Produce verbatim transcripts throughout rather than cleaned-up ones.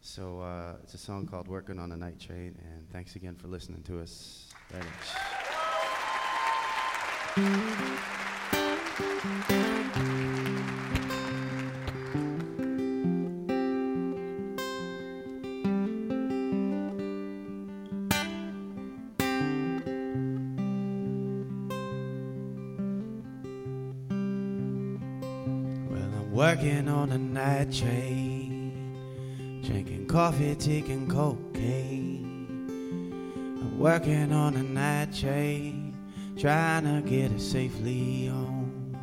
So uh, it's a song called Working on a Night Train, and thanks again for listening to us very much. Working on a night train, drinking coffee, taking cocaine. I'm working on a night train, trying to get it safely home.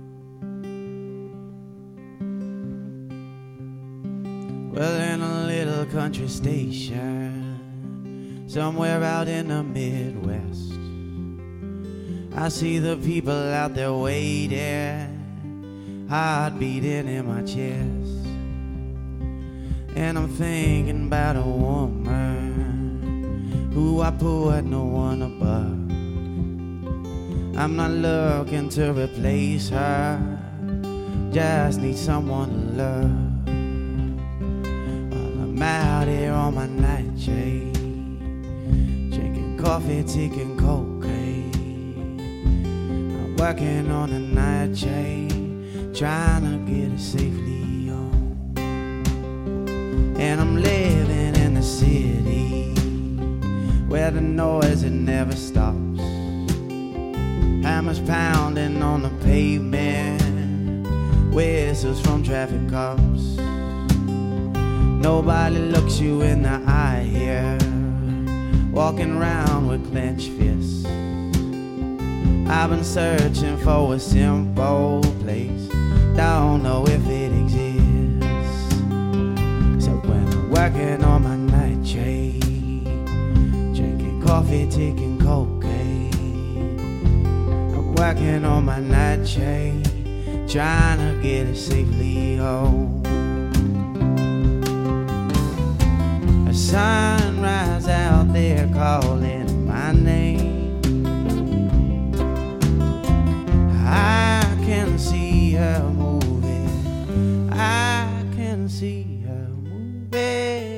Well, in a little country station, somewhere out in the Midwest, I see the people out there waiting, heart beating in my chest. And I'm thinking about a woman who I put no one above. I'm not looking to replace her, just need someone to love. While I'm out here on my night train, drinking coffee, taking cocaine. I'm working on a night train, trying to get it safely home. And I'm living in the city where the noise, it never stops. Hammers pounding on the pavement, whistles from traffic cops. Nobody looks you in the eye here, walking around with clenched fists. I've been searching for a simple place, don't know if it exists. So when I'm working on my night train, drinking coffee, taking cocaine, I'm working on my night train, trying to get it safely home. A sunrise out there calling my name, I can see her moving, I can see her moving.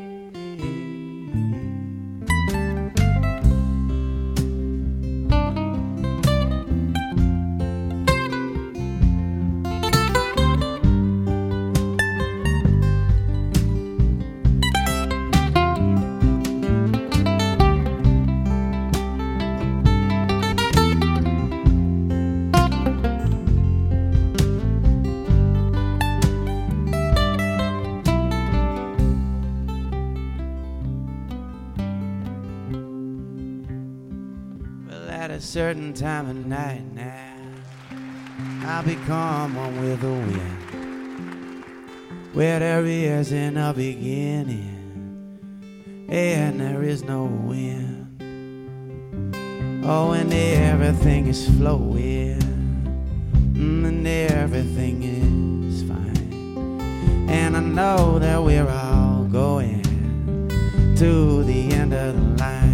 At a certain time of night now, I become one with the wind, where there isn't a beginning and there is no wind. Oh, and everything is flowing, mm, and everything is fine. And I know that we're all going to the end of the line.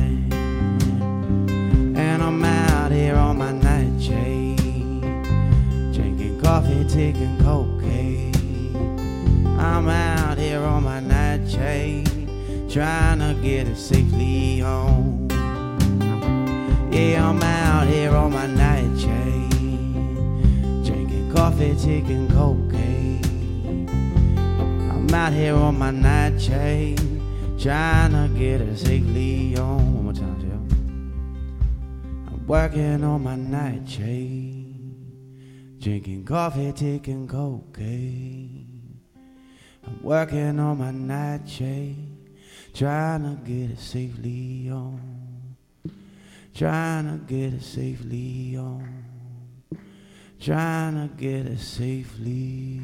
And I'm out here on my night train, drinking coffee, taking cocaine. I'm out here on my night train, trying to get it safely home. Yeah, I'm out here on my night train, drinking coffee, taking cocaine. I'm out here on my night train, trying to get it safely home. One more time, Joe. Working on my night train, drinking coffee, taking cocaine. I'm working on my night train, trying to get it safely home. Trying to get it safely home. Trying to get it safely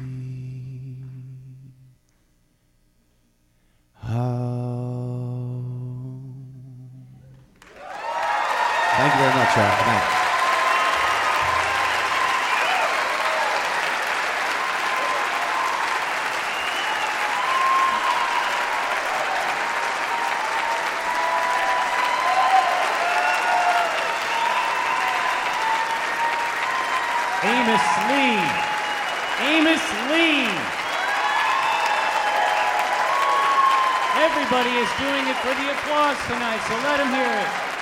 home. Thank you very much, Charles. Good night. Amos Lee. Amos Lee. Everybody is doing it for the applause tonight, so let them hear it.